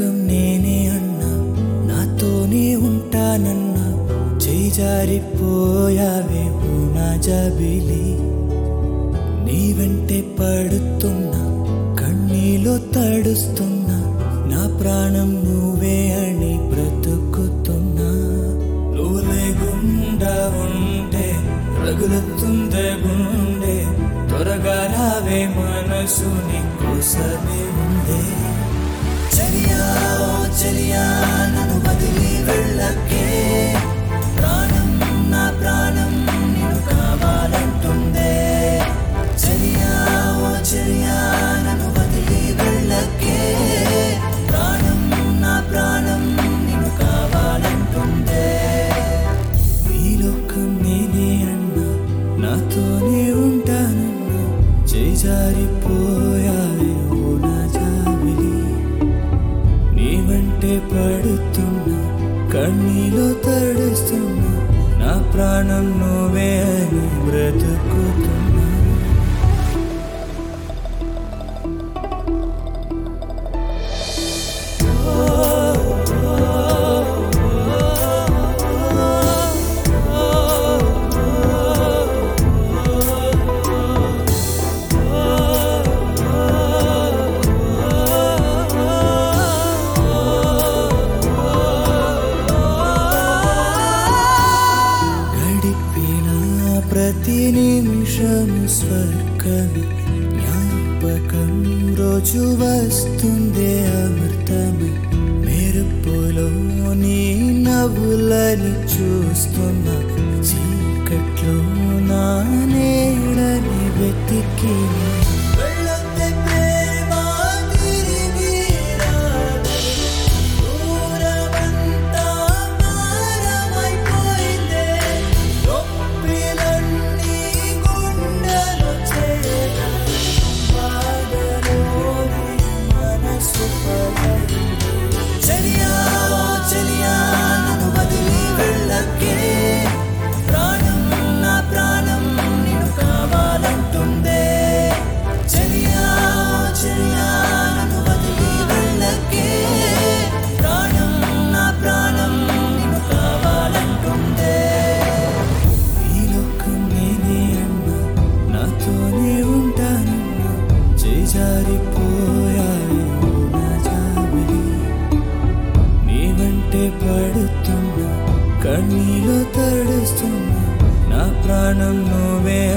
లోకం నేనే అన్నా, నాతోనే ఉంటానన్నా, చేజారిపోయావే ఓ నా జాబిలి. నీ వెంటే పడుతున్నా, కన్నీలో తడుస్తున్నా, నా ప్రాణం నువ్వే అని బ్రతుకుతున్నా. నువ్వు లేకుండా ఉంటే రగులుతుందే గుండె, త్వరగా రావే మనసు నీ కోసమే ఉందే. చెలియా ఓ చెలియా నన్ను వదిలి వెళ్ళకే, ప్రాణం నా ప్రాణం నిన్ను కావాలంటుందే. చెలియా ఓ చెలియా నన్ను వదిలి వెళ్ళకే, ప్రాణం నా ప్రాణం నిన్ను కావాలంటుందే. ఈ లోకం నేనే అన్నా, నాతోనే ఉంటానన్నా, చేజారిపోయావే ఓ నా జాబిలి. నీ వెంటే పడుతున్నా, కన్నీలో తడుస్తున్నా, నా ప్రాణం నువ్వే అని బ్రతుకుతున్నా. ప్రతి నిమిషము స్వర్గమే, జ్ఞాపకం రోజు వస్తుందే అమృతమే. మెరుపులో నీ నవ్వులని చూస్తున్నా, చీకట్లో నా నీడని వెతికి. చెలియా ఓ చెలియా నన్ను వదిలి వెళ్ళకే, ప్రాణం నా ప్రాణం నిన్ను కావాలంటుందే. చెలియా ఓ చెలియా నన్ను వదిలి వెళ్ళకే, ప్రాణం నా ప్రాణం నిన్ను కావాలంటుందే. ఈ లోకం నేనే అన్నా, నాతోనే ఉంటానన్నా, చేజారిపోయావే ఓ నా జాబిలి. నీ వెంటే పడుతున్నా, కన్నీలో తడుస్తున్నా, నా ప్రాణం నువ్వే